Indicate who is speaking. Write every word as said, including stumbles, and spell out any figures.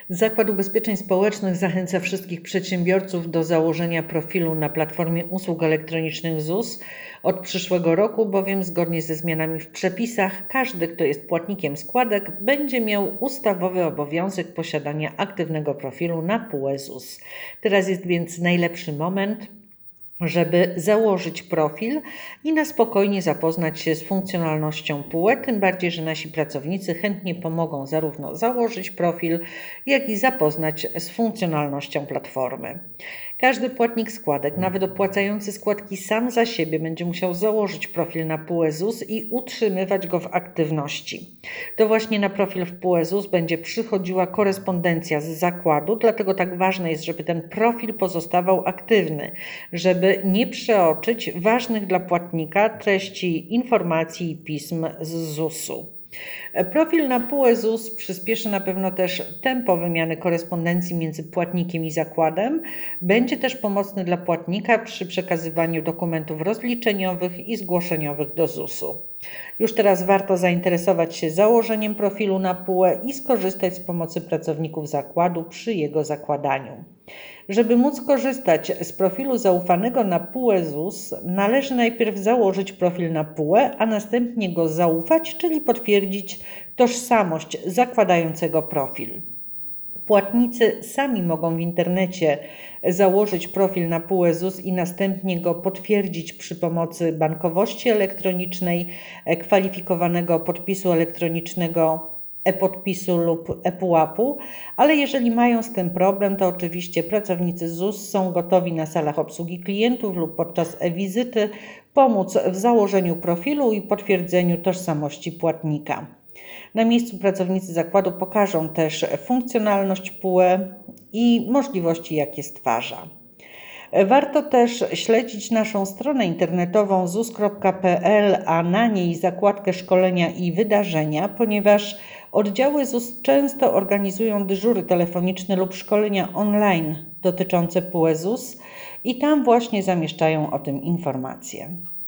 Speaker 1: Zakład Ubezpieczeń Społecznych zachęca wszystkich przedsiębiorców do założenia profilu na platformie usług elektronicznych Z U S od przyszłego roku, bowiem zgodnie ze zmianami w przepisach każdy, kto jest płatnikiem składek, będzie miał ustawowy obowiązek posiadania aktywnego profilu na P U E Z U S. Teraz jest więc najlepszy moment, żeby założyć profil i na spokojnie zapoznać się z funkcjonalnością P U E, tym bardziej, że nasi pracownicy chętnie pomogą zarówno założyć profil, jak i zapoznać z funkcjonalnością platformy. Każdy płatnik składek, nawet opłacający składki sam za siebie, będzie musiał założyć profil na P U E Z U S i utrzymywać go w aktywności. To właśnie na profil w P U E Z U S będzie przychodziła korespondencja z zakładu, dlatego tak ważne jest, żeby ten profil pozostawał aktywny, żeby nie przeoczyć ważnych dla płatnika treści informacji i pism z Z U S-u. Profil na P U E Z U S przyspieszy na pewno też tempo wymiany korespondencji między płatnikiem i zakładem. Będzie też pomocny dla płatnika przy przekazywaniu dokumentów rozliczeniowych i zgłoszeniowych do Z U S-u. Już teraz warto zainteresować się założeniem profilu na P U E i skorzystać z pomocy pracowników zakładu przy jego zakładaniu. Żeby móc korzystać z profilu zaufanego na P U E Z U S, należy najpierw założyć profil na P U E, a następnie go zaufać, czyli potwierdzić tożsamość zakładającego profil. Płatnicy sami mogą w internecie założyć profil na P U E Z U S i następnie go potwierdzić przy pomocy bankowości elektronicznej, kwalifikowanego podpisu elektronicznego, e-podpisu lub e-pułapu, ale jeżeli mają z tym problem, to oczywiście pracownicy Z U S są gotowi na salach obsługi klientów lub podczas e-wizyty pomóc w założeniu profilu i potwierdzeniu tożsamości płatnika. Na miejscu pracownicy zakładu pokażą też funkcjonalność P U E i możliwości, jakie stwarza. Warto też śledzić naszą stronę internetową zus kropka pe el, a na niej zakładkę szkolenia i wydarzenia, ponieważ oddziały Z U S często organizują dyżury telefoniczne lub szkolenia online dotyczące P U E Z U S i tam właśnie zamieszczają o tym informacje.